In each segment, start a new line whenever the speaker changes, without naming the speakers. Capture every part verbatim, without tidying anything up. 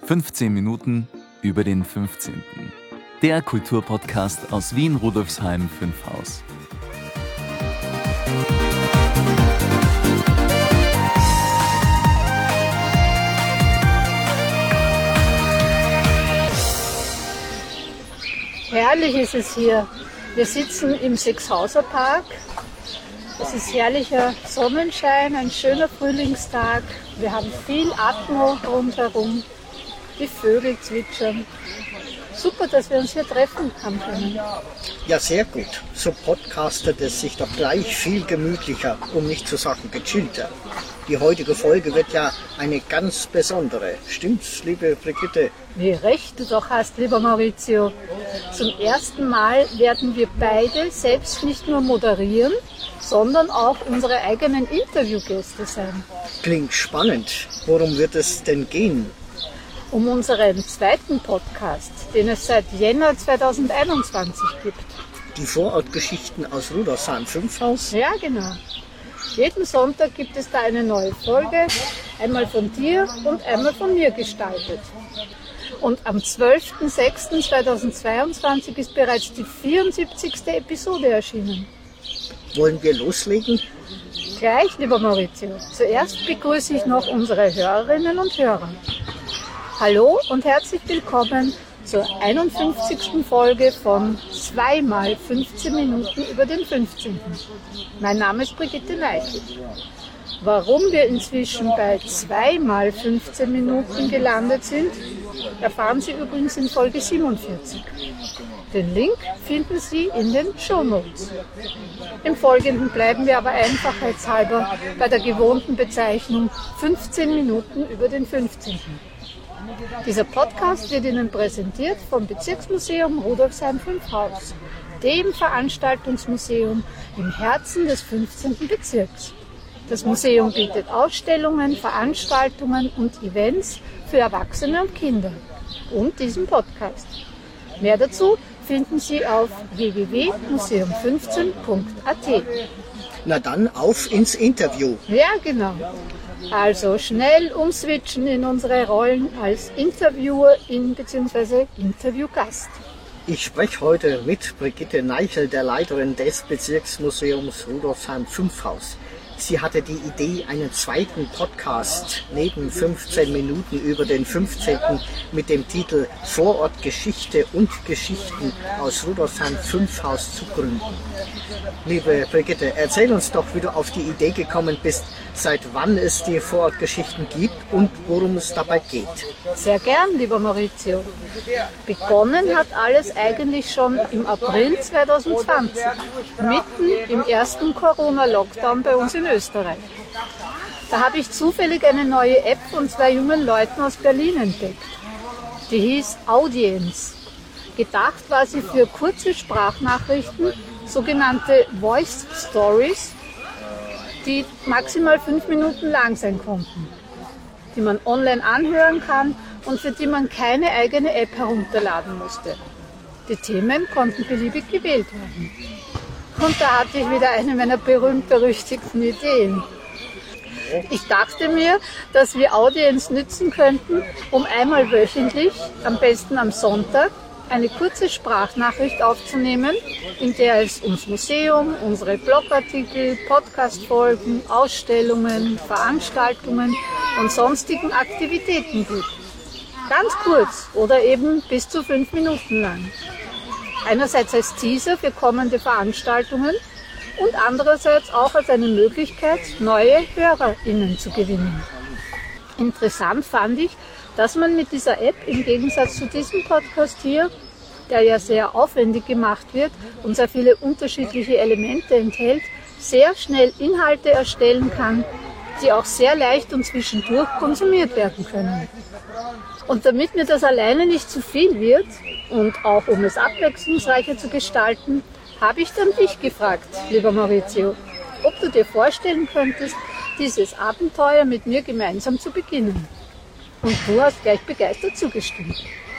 fünfzehn Minuten über den fünfzehnten Der Kulturpodcast aus Wien-Rudolfsheim fünf Haus.
Herrlich ist es hier. Wir sitzen im Sechshauser Park. Es ist herrlicher Sonnenschein, ein schöner Frühlingstag. Wir haben viel Atmo rundherum. Die Vögel zwitschern. Super, dass wir uns hier treffen haben können.
Ja, sehr gut. So podcastet es sich doch gleich viel gemütlicher, um nicht zu sagen gechillter. Die heutige Folge wird ja eine ganz besondere. Stimmt's, liebe Brigitte?
Wie recht du doch hast, lieber Maurizio. Zum ersten Mal werden wir beide selbst nicht nur moderieren, sondern auch unsere eigenen Interviewgäste sein.
Klingt spannend. Worum wird es denn gehen?
Um unseren zweiten Podcast, den es seit Jänner zweitausendeinundzwanzig gibt.
Die Vorortgeschichten aus Rudolfsheim fünf Haus?
Ja, genau. Jeden Sonntag gibt es da eine neue Folge, einmal von dir und einmal von mir gestaltet. Und am zwölften sechsten zweitausendzweiundzwanzig ist bereits die vierundsiebzigste Episode erschienen.
Wollen wir loslegen?
Gleich, lieber Maurizio. Zuerst begrüße ich noch unsere Hörerinnen und Hörer. Hallo und herzlich willkommen zur einundfünfzigsten Folge von zwei mal fünfzehn Minuten über den fünfzehnten Mein Name ist Brigitte Neichel. Warum wir inzwischen bei zwei mal fünfzehn Minuten gelandet sind, erfahren Sie übrigens in Folge siebenundvierzig. Den Link finden Sie in den Shownotes. Im Folgenden bleiben wir aber einfachheitshalber bei der gewohnten Bezeichnung fünfzehn Minuten über den fünfzehnten Dieser Podcast wird Ihnen präsentiert vom Bezirksmuseum Rudolfsheim fünf Haus, dem Veranstaltungsmuseum im Herzen des fünfzehnten Bezirks. Das Museum bietet Ausstellungen, Veranstaltungen und Events für Erwachsene und Kinder und diesen Podcast. Mehr dazu finden Sie auf w w w punkt museum fünfzehn punkt a t.
Na dann, auf ins Interview.
Ja, genau. Also schnell umswitchen in unsere Rollen als Interviewerin bzw. Interviewgast.
Ich spreche heute mit Brigitte Neichel, der Leiterin des Bezirksmuseums Rudolfsheim fünf Haus. Sie hatte die Idee, einen zweiten Podcast neben fünfzehn Minuten über den fünfzehnten mit dem Titel Vorortgeschichte und Geschichten aus Rudolfsheim fünf Haus zu gründen. Liebe Brigitte, erzähl uns doch, wie du auf die Idee gekommen bist, seit wann es die Vorortgeschichten gibt und worum es dabei geht.
Sehr gern, lieber Maurizio. Begonnen hat alles eigentlich schon im April zweitausendzwanzig, mitten im ersten Corona-Lockdown bei uns in Österreich. Da habe ich zufällig eine neue App von zwei jungen Leuten aus Berlin entdeckt. Die hieß Audience. Gedacht war sie für kurze Sprachnachrichten, sogenannte Voice Stories, die maximal fünf Minuten lang sein konnten, die man online anhören kann und für die man keine eigene App herunterladen musste. Die Themen konnten beliebig gewählt werden. Und da hatte ich wieder eine meiner berühmt-berüchtigten Ideen. Ich dachte mir, dass wir Audience nützen könnten, um einmal wöchentlich, am besten am Sonntag, eine kurze Sprachnachricht aufzunehmen, in der es ums Museum, unsere Blogartikel, Podcastfolgen, Ausstellungen, Veranstaltungen und sonstigen Aktivitäten geht. Ganz kurz oder eben bis zu fünf Minuten lang. Einerseits als Teaser für kommende Veranstaltungen und andererseits auch als eine Möglichkeit, neue HörerInnen zu gewinnen. Interessant fand ich, dass man mit dieser App im Gegensatz zu diesem Podcast hier, der ja sehr aufwendig gemacht wird und sehr viele unterschiedliche Elemente enthält, sehr schnell Inhalte erstellen kann, die auch sehr leicht und zwischendurch konsumiert werden können. Und damit mir das alleine nicht zu viel wird und auch um es abwechslungsreicher zu gestalten, habe ich dann dich gefragt, lieber Maurizio, ob du dir vorstellen könntest, dieses Abenteuer mit mir gemeinsam zu beginnen. Und du hast gleich begeistert zugestimmt.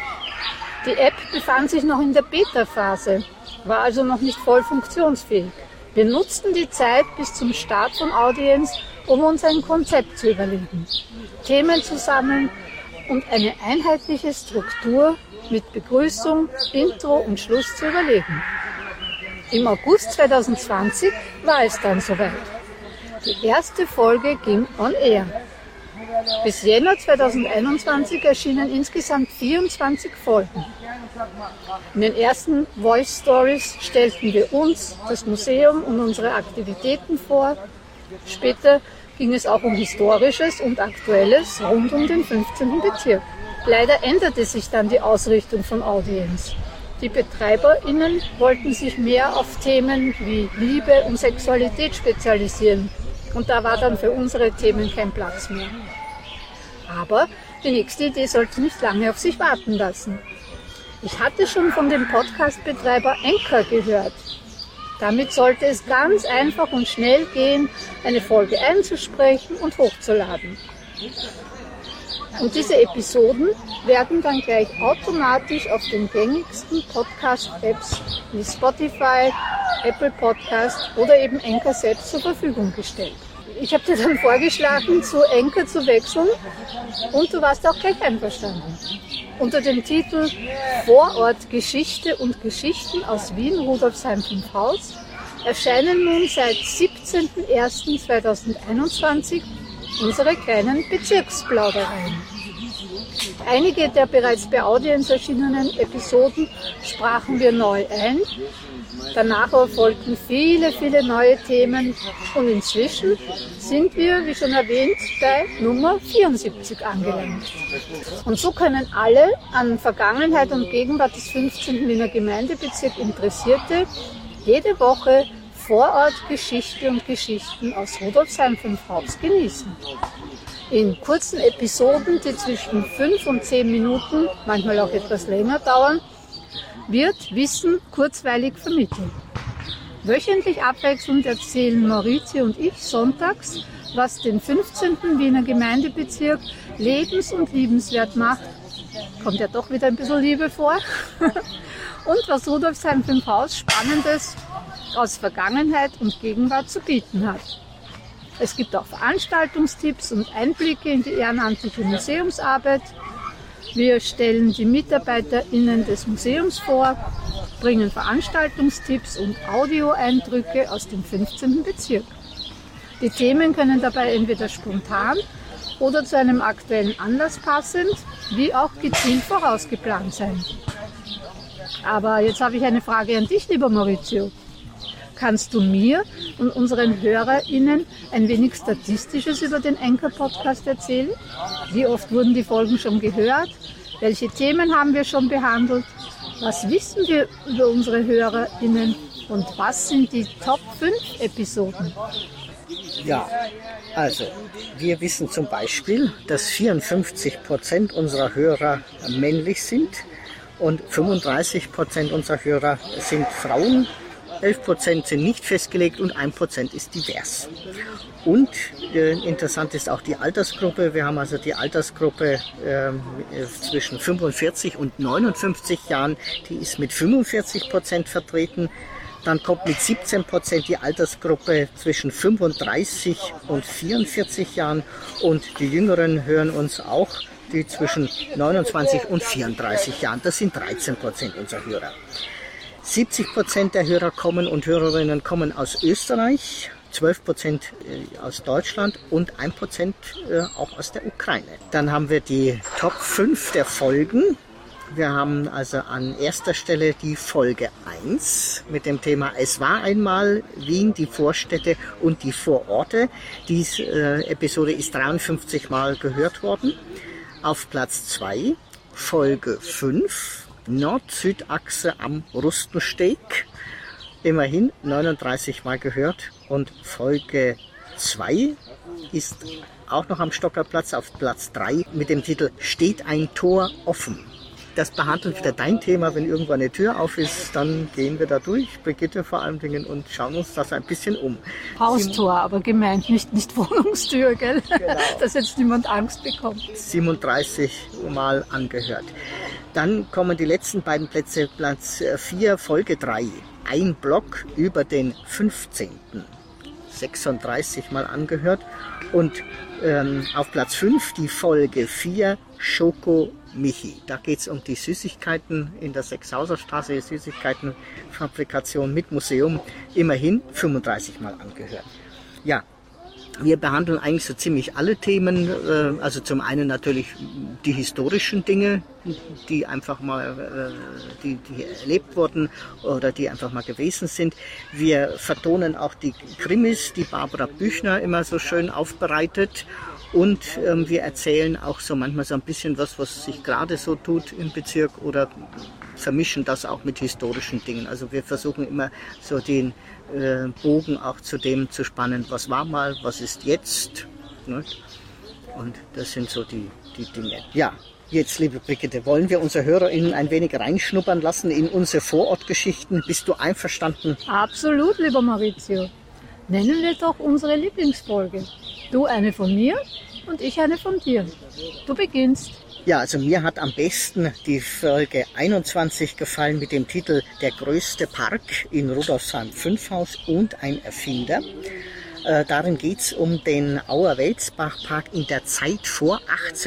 Die App befand sich noch in der Beta-Phase, war also noch nicht voll funktionsfähig. Wir nutzten die Zeit bis zum Start von Audience, um uns ein Konzept zu überlegen, Themen zu sammeln und eine einheitliche Struktur mit Begrüßung, Intro und Schluss zu überlegen. Im August zweitausendzwanzig war es dann soweit. Die erste Folge ging on air. Bis Jänner zweitausendeinundzwanzig erschienen insgesamt vierundzwanzig Folgen. In den ersten Voice Stories stellten wir uns, das Museum und unsere Aktivitäten vor. Später ging es auch um Historisches und Aktuelles rund um den fünfzehnten Bezirk. Leider änderte sich dann die Ausrichtung von Audienz. Die BetreiberInnen wollten sich mehr auf Themen wie Liebe und Sexualität spezialisieren. Und da war dann für unsere Themen kein Platz mehr. Aber die nächste Idee sollte nicht lange auf sich warten lassen. Ich hatte schon von dem Podcast-Betreiber Anchor gehört. Damit sollte es ganz einfach und schnell gehen, eine Folge einzusprechen und hochzuladen. Und diese Episoden werden dann gleich automatisch auf den gängigsten Podcast-Apps wie Spotify, Apple Podcast oder eben Anchor selbst zur Verfügung gestellt. Ich habe dir dann vorgeschlagen, zu Anchor zu wechseln und du warst auch gleich einverstanden. Unter dem Titel Vorort Geschichte und Geschichten aus Wien, Rudolfsheim fünf Haus erscheinen nun seit siebzehnten ersten zweitausendeinundzwanzig unsere kleinen Bezirksplaudereien. Einige der bereits bei Audienz erschienenen Episoden sprachen wir neu ein. Danach folgten viele, viele neue Themen und inzwischen sind wir, wie schon erwähnt, bei Nummer vierundsiebzig angelangt. Und so können alle an Vergangenheit und Gegenwart des fünfzehnten Wiener Gemeindebezirks Interessierte jede Woche Vorortgeschichte und Geschichten aus Rudolfsheim fünf Haus genießen. In kurzen Episoden, die zwischen fünf und zehn Minuten, manchmal auch etwas länger dauern, wird Wissen kurzweilig vermittelt. Wöchentlich abwechselnd erzählen Maurizio und ich sonntags, was den fünfzehnten Wiener Gemeindebezirk lebens- und liebenswert macht. Kommt ja doch wieder ein bisschen Liebe vor. Und was Rudolfsheim fünf Haus Spannendes aus Vergangenheit und Gegenwart zu bieten hat. Es gibt auch Veranstaltungstipps und Einblicke in die ehrenamtliche Museumsarbeit. Wir stellen die MitarbeiterInnen des Museums vor, bringen Veranstaltungstipps und Audioeindrücke aus dem fünfzehnten Bezirk. Die Themen können dabei entweder spontan oder zu einem aktuellen Anlass passend, wie auch gezielt vorausgeplant sein. Aber jetzt habe ich eine Frage an dich, lieber Maurizio. Kannst du mir und unseren HörerInnen ein wenig Statistisches über den Anchor-Podcast erzählen? Wie oft wurden die Folgen schon gehört? Welche Themen haben wir schon behandelt? Was wissen wir über unsere HörerInnen? Und was sind die Top fünf Episoden?
Ja, also wir wissen zum Beispiel, dass vierundfünfzig Prozent unserer Hörer männlich sind und fünfunddreißig Prozent unserer Hörer sind Frauen. elf Prozent sind nicht festgelegt und ein Prozent ist divers. Und äh, interessant ist auch die Altersgruppe. Wir haben also die Altersgruppe äh, zwischen fünfundvierzig und neunundfünfzig Jahren, die ist mit fünfundvierzig Prozent vertreten. Dann kommt mit siebzehn Prozent die Altersgruppe zwischen fünfunddreißig und vierundvierzig Jahren und die Jüngeren hören uns auch, die zwischen neunundzwanzig und vierunddreißig Jahren. Das sind dreizehn Prozent unserer Hörer. siebzig Prozent der Hörer kommen und Hörerinnen kommen aus Österreich, zwölf Prozent aus Deutschland und ein Prozent auch aus der Ukraine. Dann haben wir die Top fünf der Folgen. Wir haben also an erster Stelle die Folge eins mit dem Thema Es war einmal Wien, die Vorstädte und die Vororte. Diese äh, Episode ist dreiundfünfzig Mal gehört worden. Auf Platz zwei Folge fünf. Nord-Süd-Achse am Rustensteg, immerhin neununddreißig Mal gehört. Und Folge zwei ist auch noch am Stockerplatz auf Platz drei mit dem Titel Steht ein Tor offen. Das behandelt wieder dein Thema, wenn irgendwo eine Tür auf ist, dann gehen wir da durch, Brigitte vor allen Dingen, und schauen uns das ein bisschen um.
Haustor, aber gemeint, nicht, nicht Wohnungstür, gell?
Genau.
Dass jetzt niemand Angst bekommt.
siebenunddreißig Mal angehört. Dann kommen die letzten beiden Plätze, Platz vier, Folge drei. Ein Block über den fünfzehnten sechsunddreißig Mal angehört. Und ähm, auf Platz fünf die Folge vier, Schoko Michi. Da geht es um die Süßigkeiten in der Sechshauserstraße, die Süßigkeitenfabrikation mit Museum. Immerhin fünfunddreißig Mal angehört. Ja, wir behandeln eigentlich so ziemlich alle Themen, also zum einen natürlich die historischen Dinge, die einfach mal, die, die erlebt wurden oder die einfach mal gewesen sind. Wir vertonen auch die Krimis, die Barbara Büchner immer so schön aufbereitet. Und ähm, wir erzählen auch so manchmal so ein bisschen was, was sich gerade so tut im Bezirk oder vermischen das auch mit historischen Dingen. Also wir versuchen immer so den äh, Bogen auch zu dem zu spannen, was war mal, was ist jetzt. Ne? Und das sind so die, die Dinge. Ja, jetzt, liebe Brigitte, wollen wir unsere HörerInnen ein wenig reinschnuppern lassen in unsere Vorortgeschichten. Bist du einverstanden?
Absolut, lieber Maurizio. Nennen wir doch unsere Lieblingsfolge. Du eine von mir und ich eine von dir. Du beginnst.
Ja, also mir hat am besten die Folge einundzwanzig gefallen mit dem Titel Der größte Park in Rudolfsheim fünf Haus und ein Erfinder. Äh, darin geht es um den Auer-Welsbach-Park in der Zeit vor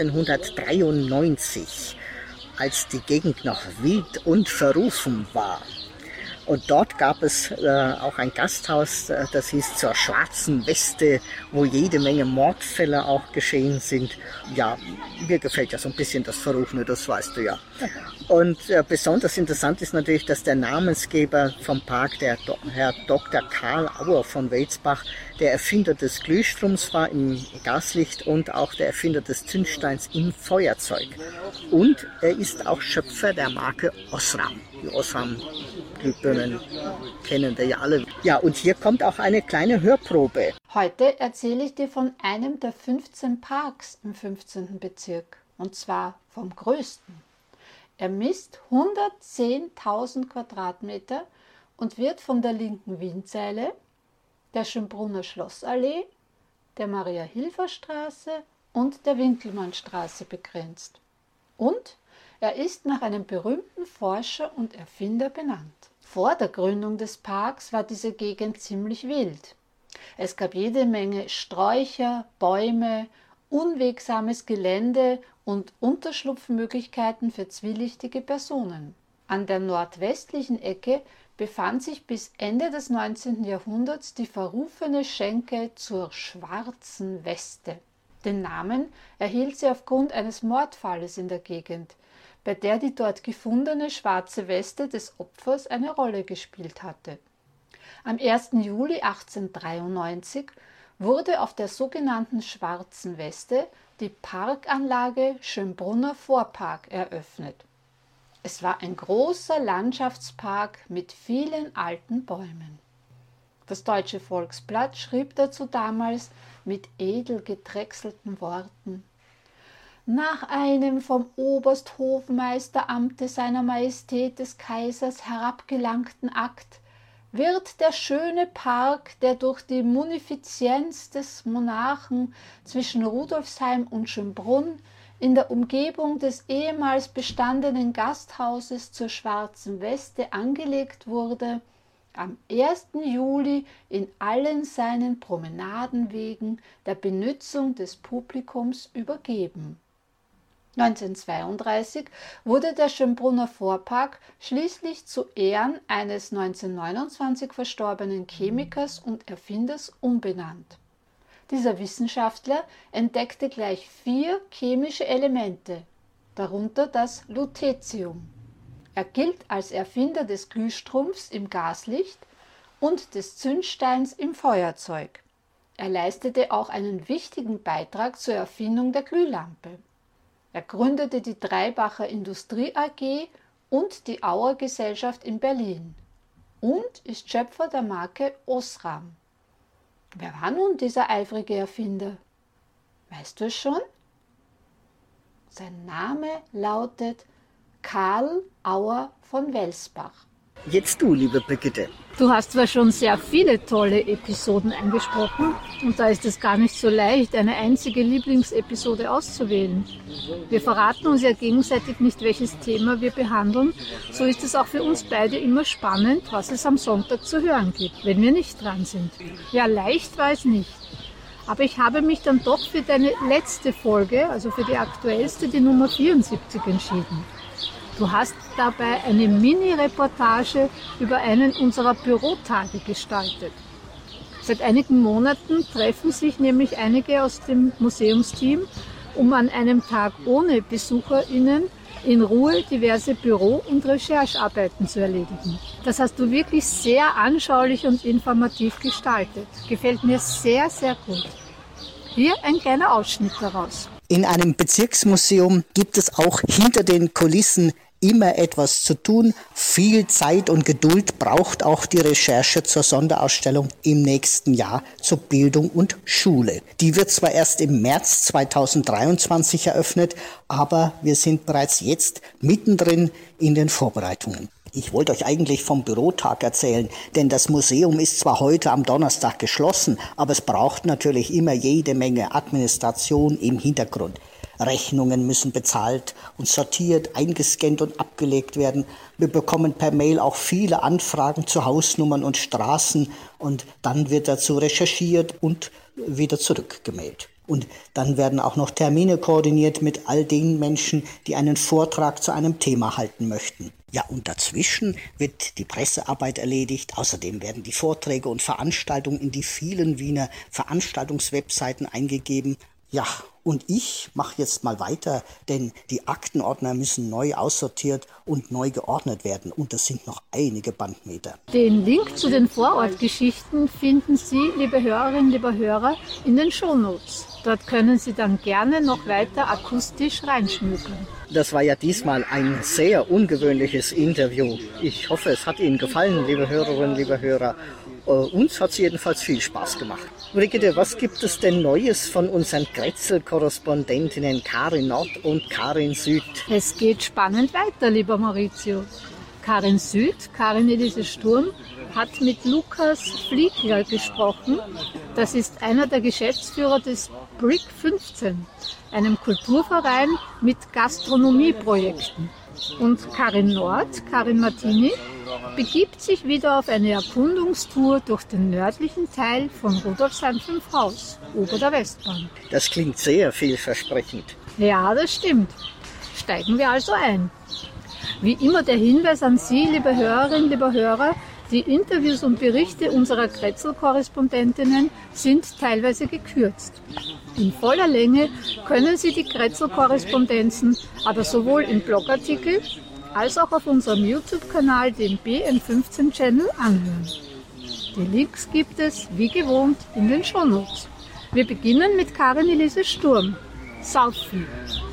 achtzehnhundertdreiundneunzig, als die Gegend noch wild und verrufen war. Und dort gab es äh, auch ein Gasthaus, äh, das hieß zur Schwarzen Weste, wo jede Menge Mordfälle auch geschehen sind. Ja, mir gefällt ja so ein bisschen das Verrufene, das weißt du ja. Und äh, besonders interessant ist natürlich, dass der Namensgeber vom Park, der Do- Herr Doktor Karl Auer von Welsbach, der Erfinder des Glühstroms war im Gaslicht und auch der Erfinder des Zündsteins im Feuerzeug. Und er ist auch Schöpfer der Marke Osram. Die Osram Glühbirnen kennen wir ja alle. Ja, und hier kommt auch eine kleine Hörprobe.
Heute erzähle ich dir von einem der fünfzehn Parks im fünfzehnten Bezirk. Und zwar vom größten. Er misst hundertzehntausend Quadratmeter und wird von der linken Windseile, der Schönbrunner Schlossallee, der Maria-Hilfer-Straße und der Winkelmannstraße begrenzt. Und er ist nach einem berühmten Forscher und Erfinder benannt. Vor der Gründung des Parks war diese Gegend ziemlich wild. Es gab jede Menge Sträucher, Bäume, unwegsames Gelände und Unterschlupfmöglichkeiten für zwielichtige Personen. An der nordwestlichen Ecke befand sich bis Ende des neunzehnten Jahrhunderts die verrufene Schenke zur Schwarzen Weste. Den Namen erhielt sie aufgrund eines Mordfalles in der Gegend, bei der die dort gefundene schwarze Weste des Opfers eine Rolle gespielt hatte. Am ersten Juli achtzehnhundertdreiundneunzig wurde auf der sogenannten Schwarzen Weste die Parkanlage Schönbrunner Vorpark eröffnet. Es war ein großer Landschaftspark mit vielen alten Bäumen. Das Deutsche Volksblatt schrieb dazu damals mit edel gedrechselten Worten: Nach einem vom Obersthofmeisteramte seiner Majestät des Kaisers herabgelangten Akt wird der schöne Park, der durch die Munifizienz des Monarchen zwischen Rudolfsheim und Schönbrunn in der Umgebung des ehemals bestandenen Gasthauses zur Schwarzen Weste angelegt wurde, am ersten Juli in allen seinen Promenadenwegen der Benützung des Publikums übergeben. neunzehnhundertzweiunddreißig wurde der Schönbrunner Vorpark schließlich zu Ehren eines neunzehnhundertneunundzwanzig verstorbenen Chemikers und Erfinders umbenannt. Dieser Wissenschaftler entdeckte gleich vier chemische Elemente, darunter das Lutetium. Er gilt als Erfinder des Glühstrumpfs im Gaslicht und des Zündsteins im Feuerzeug. Er leistete auch einen wichtigen Beitrag zur Erfindung der Glühlampe. Er gründete die Dreibacher Industrie A G und die Auer Gesellschaft in Berlin und ist Schöpfer der Marke Osram. Wer war nun dieser eifrige Erfinder? Weißt du es schon? Sein Name lautet Karl Auer von Welsbach.
Jetzt du, liebe Brigitte.
Du hast zwar schon sehr viele tolle Episoden eingesprochen und da ist es gar nicht so leicht, eine einzige Lieblingsepisode auszuwählen. Wir verraten uns ja gegenseitig nicht, welches Thema wir behandeln. So ist es auch für uns beide immer spannend, was es am Sonntag zu hören gibt, wenn wir nicht dran sind. Ja, leicht war es nicht. Aber ich habe mich dann doch für deine letzte Folge, also für die aktuellste, die Nummer vierundsiebzig, entschieden. Du hast dabei eine Mini-Reportage über einen unserer Bürotage gestaltet. Seit einigen Monaten treffen sich nämlich einige aus dem Museumsteam, um an einem Tag ohne BesucherInnen in Ruhe diverse Büro- und Recherchearbeiten zu erledigen. Das hast du wirklich sehr anschaulich und informativ gestaltet. Gefällt mir sehr, sehr gut. Hier ein kleiner Ausschnitt daraus.
In einem Bezirksmuseum gibt es auch hinter den Kulissen immer etwas zu tun. Viel Zeit und Geduld braucht auch die Recherche zur Sonderausstellung im nächsten Jahr zur Bildung und Schule. Die wird zwar erst im März zweitausenddreiundzwanzig eröffnet, aber wir sind bereits jetzt mittendrin in den Vorbereitungen. Ich wollte euch eigentlich vom Bürotag erzählen, denn das Museum ist zwar heute am Donnerstag geschlossen, aber es braucht natürlich immer jede Menge Administration im Hintergrund. Rechnungen müssen bezahlt und sortiert, eingescannt und abgelegt werden. Wir bekommen per Mail auch viele Anfragen zu Hausnummern und Straßen und dann wird dazu recherchiert und wieder zurückgemeldet. Und dann werden auch noch Termine koordiniert mit all den Menschen, die einen Vortrag zu einem Thema halten möchten. Ja, und dazwischen wird die Pressearbeit erledigt. Außerdem werden die Vorträge und Veranstaltungen in die vielen Wiener Veranstaltungswebseiten eingegeben. Ja, und ich mache jetzt mal weiter, denn die Aktenordner müssen neu aussortiert und neu geordnet werden. Und das sind noch einige Bandmeter.
Den Link zu den Vorortgeschichten finden Sie, liebe Hörerinnen, liebe Hörer, in den Shownotes. Dort können Sie dann gerne noch weiter akustisch reinschmücken.
Das war ja diesmal ein sehr ungewöhnliches Interview. Ich hoffe, es hat Ihnen gefallen, liebe Hörerinnen, liebe Hörer. Uh, uns hat es jedenfalls viel Spaß gemacht. Brigitte, was gibt es denn Neues von unseren Grätzl-Korrespondentinnen Karin Nord und Karin Süd?
Es geht spannend weiter, lieber Maurizio. Karin Süd, Karin Elise Sturm, hat mit Lukas Fliegler gesprochen. Das ist einer der Geschäftsführer des Brick fünfzehn, einem Kulturverein mit Gastronomieprojekten. Und Karin Nord, Karin Martini, begibt sich wieder auf eine Erkundungstour durch den nördlichen Teil von Rudolfsheim fünf Haus, ober der Westbahn.
Das klingt sehr vielversprechend.
Ja, das stimmt. Steigen wir also ein. Wie immer der Hinweis an Sie, liebe Hörerinnen, liebe Hörer, die Interviews und Berichte unserer Grätzl-Korrespondentinnen sind teilweise gekürzt. In voller Länge können Sie die Grätzl-Korrespondenzen aber sowohl im Blogartikel als auch auf unserem YouTube-Kanal, dem B N fünfzehn Channel, anhören. Die Links gibt es, wie gewohnt, in den Shownotes. Wir beginnen mit Karin Elise Sturm, Southfield.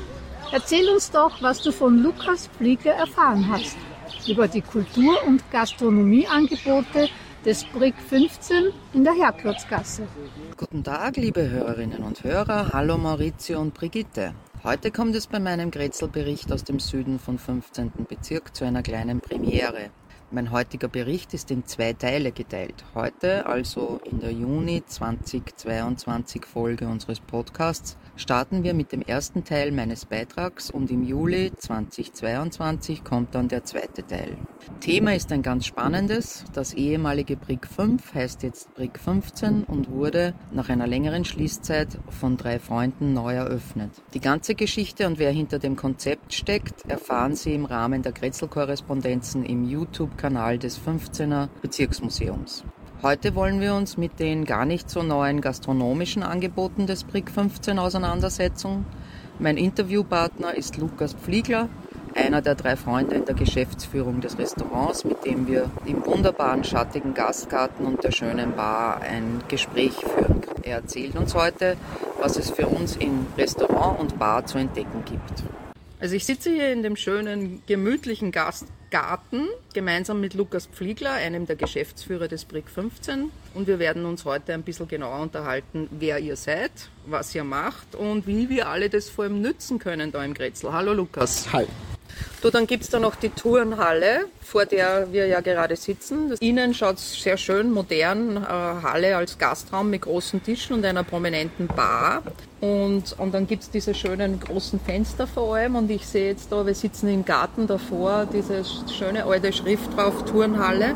Erzähl uns doch, was du von Lukas Fliegler erfahren hast, über die Kultur- und Gastronomieangebote des Brick fünfzehn in der Herklotzgasse.
Guten Tag, liebe Hörerinnen und Hörer. Hallo Maurizio und Brigitte. Heute kommt es bei meinem Grätzl-Bericht aus dem Süden von fünfzehnten Bezirk zu einer kleinen Premiere. Mein heutiger Bericht ist in zwei Teile geteilt. Heute, also in der Juni zweitausendzweiundzwanzig Folge unseres Podcasts, starten wir mit dem ersten Teil meines Beitrags und im Juli zweitausendzweiundzwanzig kommt dann der zweite Teil. Thema ist ein ganz spannendes. Das ehemalige Brick fünf heißt jetzt Brick fünfzehn und wurde nach einer längeren Schließzeit von drei Freunden neu eröffnet. Die ganze Geschichte und wer hinter dem Konzept steckt, erfahren Sie im Rahmen der Grätzl-Korrespondenzen im YouTube-Kanal des fünfzehner Bezirksmuseums. Heute wollen wir uns mit den gar nicht so neuen gastronomischen Angeboten des Brick fünfzehn auseinandersetzen. Mein Interviewpartner ist Lukas Fliegler, einer der drei Freunde in der Geschäftsführung des Restaurants, mit dem wir im wunderbaren schattigen Gastgarten und der schönen Bar ein Gespräch führen. Er erzählt uns heute, was es für uns in Restaurant und Bar zu entdecken gibt. Also ich sitze hier in dem schönen, gemütlichen Gastgarten, gemeinsam mit Lukas Fliegler, einem der Geschäftsführer des Brick fünfzehn. Und wir werden uns heute ein bisschen genauer unterhalten, wer ihr seid, was ihr macht und wie wir alle das vor allem nützen können da im Grätzl. Hallo Lukas.
Hi.
Du, dann gibt es da noch die Turnhalle, vor der wir ja gerade sitzen. Innen schaut es sehr schön modern, äh, Halle als Gastraum mit großen Tischen und einer prominenten Bar. Und, und dann gibt es diese schönen großen Fenster vor allem. Und ich sehe jetzt da, wir sitzen im Garten davor, diese schöne alte Schrift drauf, Turnhalle,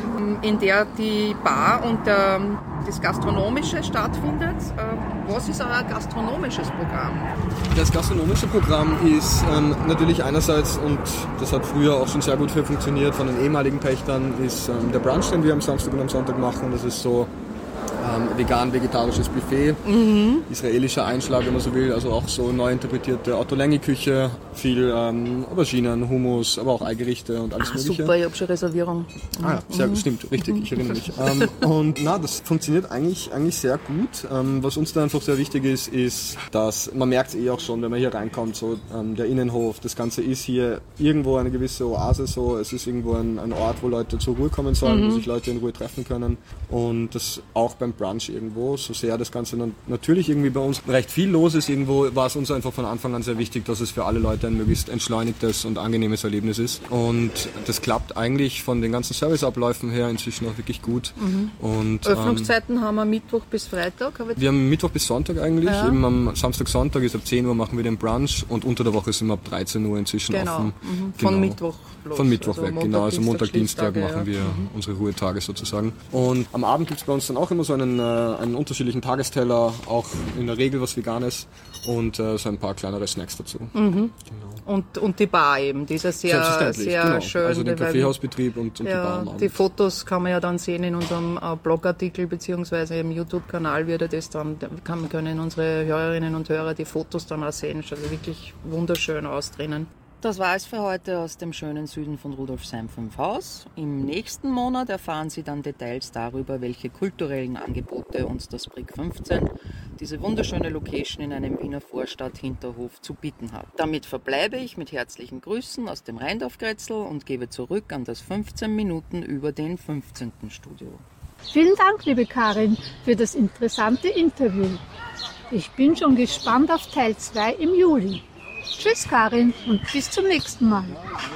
in der die Bar und der, das Gastronomische stattfindet. Was ist euer gastronomisches Programm?
Das gastronomische Programm ist ähm, natürlich einerseits, und das hat früher auch schon sehr gut funktioniert von den ehemaligen Pächtern, ist ähm, der Brunch, den wir am Samstag und am Sonntag machen. Das ist so ähm, vegan-vegetarisches Buffet, mhm. israelischer Einschlag, wenn man so will, also auch so neu interpretierte Ottolenghi-Küche, viel ähm, Auberginen, Hummus, aber auch Eigerichte und alles
ah,
Mögliche.
Super, ich habe schon Reservierung.
Ah ja, sehr, mhm. stimmt, richtig, ich erinnere mich. ähm, und na, das funktioniert eigentlich, eigentlich sehr gut. Ähm, was uns da einfach sehr wichtig ist, ist, dass man merkt es eh auch schon, wenn man hier reinkommt, so ähm, der Innenhof, das Ganze ist hier irgendwo eine gewisse Oase, so es ist irgendwo ein, ein Ort, wo Leute zur Ruhe kommen sollen, mhm. wo sich Leute in Ruhe treffen können, und das auch beim Brunch irgendwo, so sehr das Ganze dann natürlich irgendwie bei uns recht viel los ist, irgendwo war es uns einfach von Anfang an sehr wichtig, dass es für alle Leute ein möglichst entschleunigtes und angenehmes Erlebnis ist, und das klappt eigentlich von den ganzen Serviceabläufen her inzwischen auch wirklich gut. Mhm. Und,
Öffnungszeiten ähm, haben wir Mittwoch bis Freitag?
Wir haben Mittwoch bis Sonntag eigentlich,
ja.
eben am Samstag, Sonntag ist ab zehn Uhr machen wir den Brunch, und unter der Woche sind wir ab dreizehn Uhr inzwischen
genau.
offen.
Mhm. Von
genau.
Mittwoch los.
Von Mittwoch
also
weg,
Montag,
genau, also Montag, Dienstag, Dienstag machen wir
mhm.
unsere Ruhetage sozusagen. Und am Abend gibt es bei uns dann auch immer so einen, äh, einen unterschiedlichen Tagesteller, auch in der Regel was Veganes, und äh, so ein paar kleinere Snacks dazu.
Mhm.
Genau.
Und, und die Bar eben, die ist ja sehr, sehr
genau.
schön.
Also den Kaffeehausbetrieb und, und
ja,
die Bar am Abend.
Die Fotos kann man ja dann sehen in unserem äh, Blogartikel beziehungsweise im YouTube-Kanal wird das dann, kann, können unsere Hörerinnen und Hörer die Fotos dann auch sehen. Also wirklich wunderschön aus drinnen. Das war es für heute aus dem schönen Süden von Rudolfsheim fünf Haus. Im nächsten Monat erfahren Sie dann Details darüber, welche kulturellen Angebote uns das Brick fünfzehn, diese wunderschöne Location in einem Wiener Vorstadt-Hinterhof, zu bieten hat. Damit verbleibe ich mit herzlichen Grüßen aus dem Rheindorf-Grätzl und gebe zurück an das fünfzehn Minuten über den fünfzehnten Studio.
Vielen Dank, liebe Karin, für das interessante Interview. Ich bin schon gespannt auf Teil zwei im Juli. Tschüss Karin und bis zum nächsten Mal.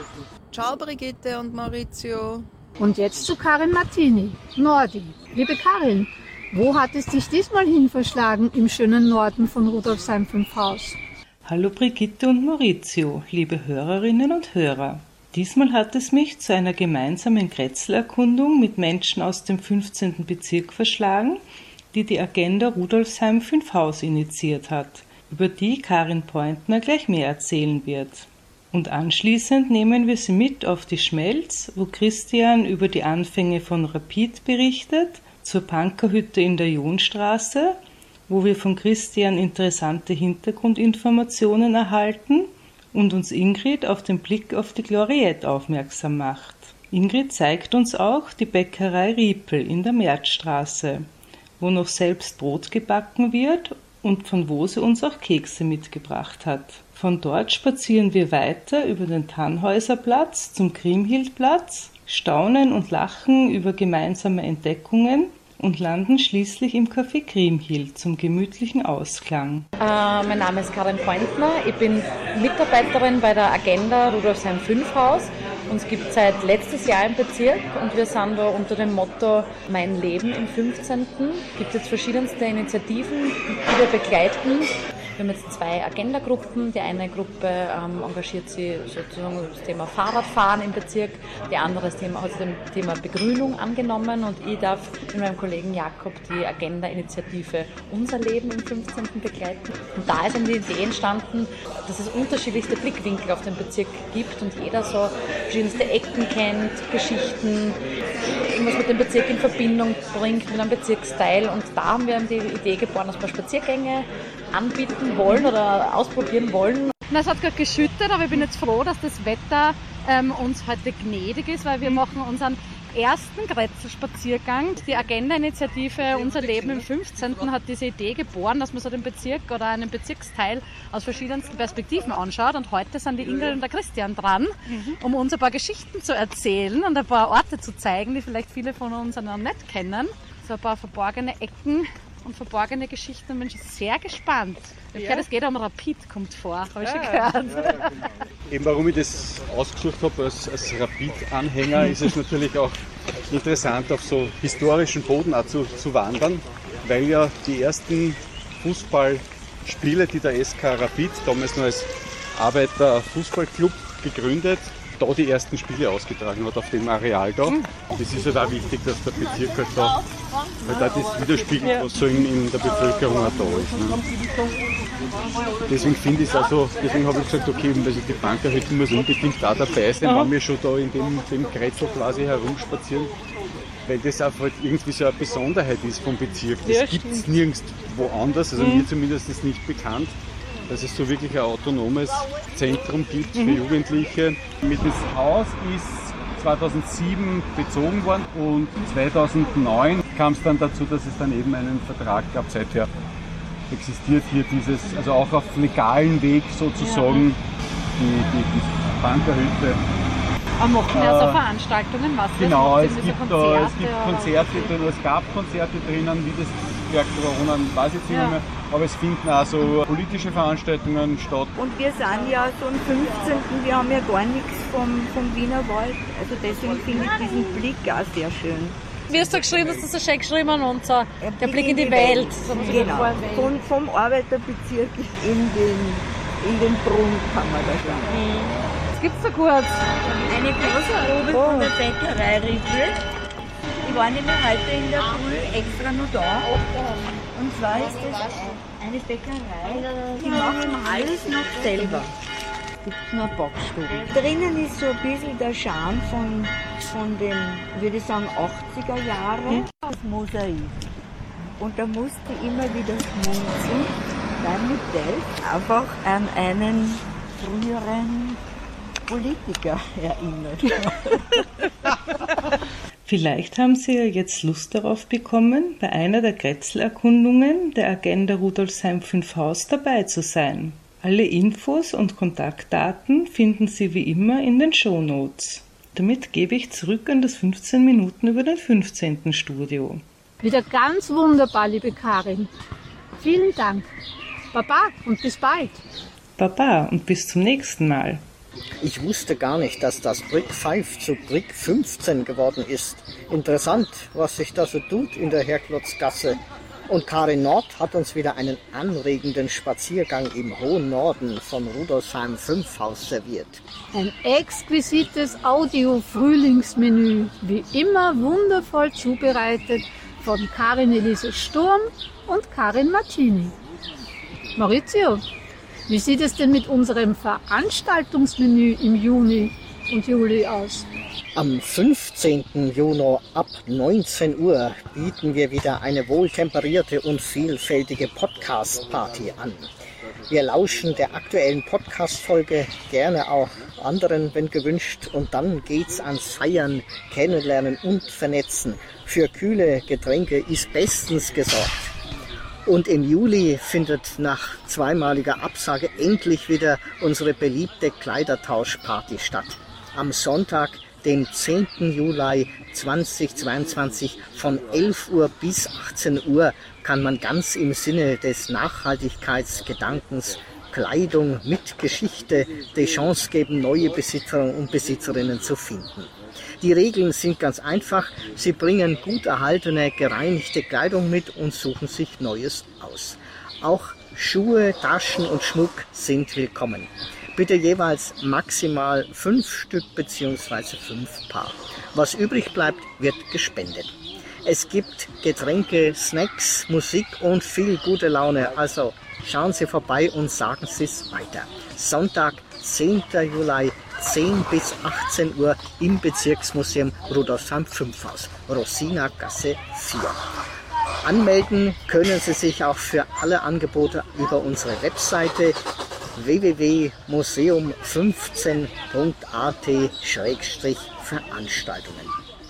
Ciao Brigitte und Maurizio.
Und jetzt zu Karin Martini, Nordi. Liebe Karin, wo hat es dich diesmal hin verschlagen im schönen Norden von Rudolfsheim fünf Haus?
Hallo Brigitte und Maurizio, liebe Hörerinnen und Hörer. Diesmal hat es mich zu einer gemeinsamen Grätzl-Erkundung mit Menschen aus dem fünfzehnten Bezirk verschlagen, die die Agenda Rudolfsheim fünf Haus initiiert hat, über die Karin Pointner gleich mehr erzählen wird. Und anschließend nehmen wir Sie mit auf die Schmelz, wo Christian über die Anfänge von Rapid berichtet, zur Punkerhütte in der Jonstraße, wo wir von Christian interessante Hintergrundinformationen erhalten und uns Ingrid auf den Blick auf die Gloriette aufmerksam macht. Ingrid zeigt uns auch die Bäckerei Riepel in der Märzstraße, wo noch selbst Brot gebacken wird und von wo sie uns auch Kekse mitgebracht hat. Von dort spazieren wir weiter über den Tannhäuserplatz zum Kriemhildplatz, staunen und lachen über gemeinsame Entdeckungen und landen schließlich im Café Kriemhild zum gemütlichen Ausklang.
Äh, mein Name ist Karin Pointner, ich bin Mitarbeiterin bei der Agenda Rudolfsheim fünf Haus. Uns gibt es seit letztes Jahr im Bezirk und wir sind da unter dem Motto Mein Leben im fünfzehnten Es gibt jetzt verschiedenste Initiativen, die wir begleiten. Wir haben jetzt zwei Agenda-Gruppen. Die eine Gruppe ähm, engagiert sich sozusagen das Thema Fahrradfahren im Bezirk, die andere das Thema, hat das Thema Begrünung angenommen und ich darf mit meinem Kollegen Jakob die Agenda-Initiative Unser Leben im fünfzehnten begleiten. Und da ist dann die Idee entstanden, dass es unterschiedlichste Blickwinkel auf den Bezirk gibt und jeder so verschiedenste Ecken kennt, Geschichten, irgendwas mit dem Bezirk in Verbindung bringt, mit einem Bezirksteil. Und da haben wir die Idee geboren, dass wir Spaziergänge anbieten wollen oder ausprobieren wollen.
Es hat gerade geschüttet, aber ich bin jetzt froh, dass das Wetter ähm, uns heute gnädig ist, weil wir machen unseren ersten Grätzl-Spaziergang. Die Agenda-Initiative Unser Leben im fünfzehnten hat diese Idee geboren, dass man so den Bezirk oder einen Bezirksteil aus verschiedensten Perspektiven anschaut. Und heute sind die Ingrid und der Christian dran, um uns ein paar Geschichten zu erzählen und ein paar Orte zu zeigen, die vielleicht viele von uns noch nicht kennen. So ein paar verborgene Ecken und verborgene Geschichten. Ich bin schon sehr gespannt. Ich habe gehört, es geht um Rapid, kommt vor. Habe ich schon gehört.
Eben warum ich das ausgesucht habe als, als Rapid-Anhänger, ist es natürlich auch interessant, auf so historischen Boden auch zu, zu wandern, weil ja die ersten Fußballspiele, die der S K Rapid, damals noch als Arbeiter-Fußballclub gegründet, da die ersten Spiele ausgetragen hat auf dem Areal da. Das ist halt auch wichtig, dass der Bezirk halt da, weil da das widerspiegelt, was so in, in der Bevölkerung auch da ist. Ne? Deswegen finde ich es also, deswegen habe ich gesagt, okay, also die Bankerhütte muss unbedingt da dabei sein, wenn wir schon da in dem, dem Kretzel quasi herumspazieren, weil das auch halt irgendwie so eine Besonderheit ist vom Bezirk. Das ja, gibt es nirgends woanders, also mhm. mir zumindest ist nicht bekannt, dass es so wirklich ein autonomes Zentrum gibt für mhm. Jugendliche. Mit dem Haus ist zweitausendsieben bezogen worden und zweitausendneun kam es dann dazu, dass es dann eben einen Vertrag gab. Seither existiert hier dieses, also auch auf legalen Weg sozusagen, die, die, die Bankerhütte.
Aber machen wir also Veranstaltungen, was
Genau,
das
es
gibt,
gibt,
so
da, es
Konzerte,
gibt Konzerte drin, es gab Konzerte drinnen, wie das während Corona, weiß ich jetzt nicht
Ja.
mehr, aber es finden auch so politische Veranstaltungen statt.
Und wir sind ja so am fünfzehnten Wir haben ja gar nichts vom, vom Wiener Wald. Also deswegen finde ich diesen Blick auch sehr schön.
Wie hast du geschrieben, hast du so schön geschrieben und so, der Blick in die Welt. So
Genau, von, vom Arbeiterbezirk in den, in den Brunnen kann man da schauen.
Was gibt's da kurz?
Eine Kostprobe
Oh.
von der Bäckerei Riegel. Ich war nämlich heute in der Früh extra noch da. Und zwar ist das eine Bäckerei, die machen alles noch selber. Es gibt nur Backstuben. Drinnen ist so ein bisschen der Charme von, von den, würde ich sagen, achtziger Jahren. Das Mosaik. Und da musste ich immer wieder schmunzeln, weil mich das einfach an einen früheren Politiker erinnert.
Vielleicht haben Sie ja jetzt Lust darauf bekommen, bei einer der Kretzel-Erkundungen der Agenda Rudolfsheim fünf Haus dabei zu sein. Alle Infos und Kontaktdaten finden Sie wie immer in den Shownotes. Damit gebe ich zurück an das fünfzehn Minuten über den fünfzehnten Studio.
Wieder ganz wunderbar, liebe Karin. Vielen Dank. Baba und bis bald.
Baba und bis zum nächsten Mal.
Ich wusste gar nicht, dass das Brick fünf zu Brick fünfzehn geworden ist. Interessant, was sich da so tut in der Herklotzgasse. Und Karin Nord hat uns wieder einen anregenden Spaziergang im hohen Norden von Rudolfsheim fünf Haus serviert.
Ein exquisites Audio-Frühlingsmenü, wie immer wundervoll zubereitet von Karin Elise Sturm und Karin Martini. Maurizio, wie sieht es denn mit unserem Veranstaltungsmenü im Juni und Juli aus?
Am fünfzehnten Juni ab neunzehn Uhr bieten wir wieder eine wohltemperierte und vielfältige Podcast-Party an. Wir lauschen der aktuellen Podcast-Folge, gerne auch anderen, wenn gewünscht. Und dann geht's ans Feiern, Kennenlernen und Vernetzen. Für kühle Getränke ist bestens gesorgt. Und im Juli findet nach zweimaliger Absage endlich wieder unsere beliebte Kleidertauschparty statt. Am Sonntag, den zehnten Juli zweitausendzweiundzwanzig von elf Uhr bis achtzehn Uhr kann man ganz im Sinne des Nachhaltigkeitsgedankens Kleidung mit Geschichte die Chance geben, neue Besitzerinnen und Besitzerinnen zu finden. Die Regeln sind ganz einfach. Sie bringen gut erhaltene, gereinigte Kleidung mit und suchen sich Neues aus. Auch Schuhe, Taschen und Schmuck sind willkommen. Bitte jeweils maximal fünf Stück bzw. fünf Paar. Was übrig bleibt, wird gespendet. Es gibt Getränke, Snacks, Musik und viel gute Laune. Also schauen Sie vorbei und sagen Sie es weiter. Sonntag, zehnten Juli, zehn bis achtzehn Uhr im Bezirksmuseum Rudolfsheim fünf Haus, Rosina Gasse vier. Anmelden können Sie sich auch für alle Angebote über unsere Webseite w w w punkt museum fünfzehn punkt a t Schrägstrich Veranstaltungen.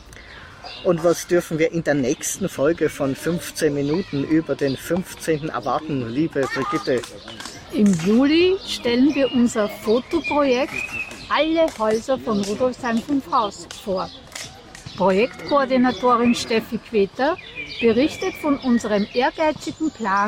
Und was dürfen wir in der nächsten Folge von fünfzehn Minuten über den fünfzehnten erwarten, liebe Brigitte?
Im Juli stellen wir unser Fotoprojekt Alle Häuser von Rudolfsheim fünf Haus vor. Projektkoordinatorin Steffi Queter berichtet von unserem ehrgeizigen Plan,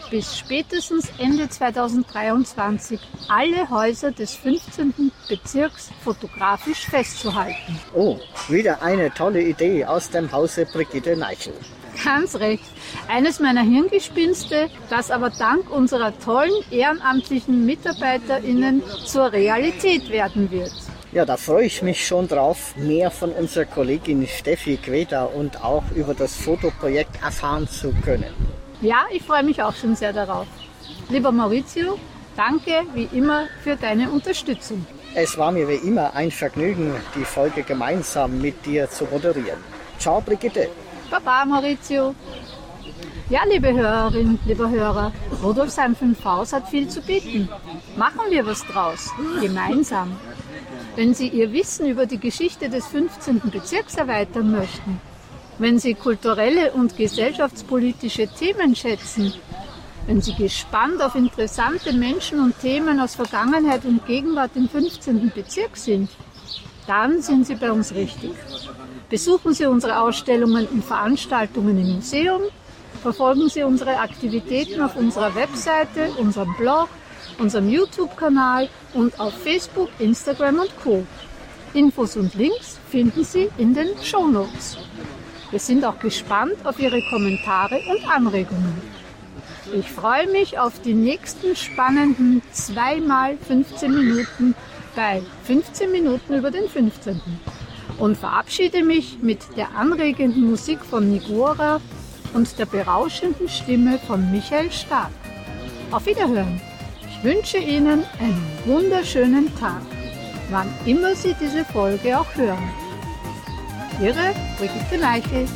bis spätestens Ende zweitausenddreiundzwanzig alle Häuser des fünfzehnten Bezirks fotografisch festzuhalten.
Oh, wieder eine tolle Idee aus dem Hause Brigitte Neichel.
Ganz recht. Eines meiner Hirngespinste, das aber dank unserer tollen ehrenamtlichen MitarbeiterInnen zur Realität werden wird.
Ja, da freue ich mich schon drauf, mehr von unserer Kollegin Steffi Queda und auch über das Fotoprojekt erfahren zu können.
Ja, ich freue mich auch schon sehr darauf. Lieber Maurizio, danke wie immer für deine Unterstützung.
Es war mir wie immer ein Vergnügen, die Folge gemeinsam mit dir zu moderieren. Ciao, Brigitte.
Baba, Maurizio. Ja, liebe Hörerinnen, lieber Hörer, Rudolfsheim fünf Haus hat viel zu bieten. Machen wir was draus, gemeinsam. Wenn Sie Ihr Wissen über die Geschichte des fünfzehnten Bezirks erweitern möchten, wenn Sie kulturelle und gesellschaftspolitische Themen schätzen, wenn Sie gespannt auf interessante Menschen und Themen aus Vergangenheit und Gegenwart im fünfzehnten Bezirk sind, dann sind Sie bei uns richtig. Besuchen Sie unsere Ausstellungen und Veranstaltungen im Museum, verfolgen Sie unsere Aktivitäten auf unserer Webseite, unserem Blog, unserem YouTube-Kanal und auf Facebook, Instagram und Co. Infos und Links finden Sie in den Shownotes. Wir sind auch gespannt auf Ihre Kommentare und Anregungen. Ich freue mich auf die nächsten spannenden zwei mal fünfzehn Minuten bei fünfzehn Minuten über den fünfzehnten und verabschiede mich mit der anregenden Musik von Nigora und der berauschenden Stimme von Michael Stark. Auf Wiederhören! Ich wünsche Ihnen einen wunderschönen Tag, wann immer Sie diese Folge auch hören. Ihre Brigitte Neichel.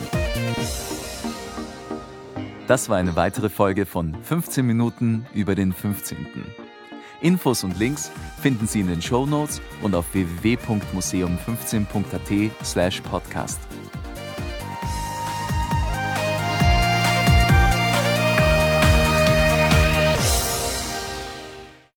Das war eine weitere Folge von fünfzehn Minuten über den fünfzehnten. Infos und Links finden Sie in den Shownotes und auf w w w punkt museum fünfzehn punkt a t slash podcast.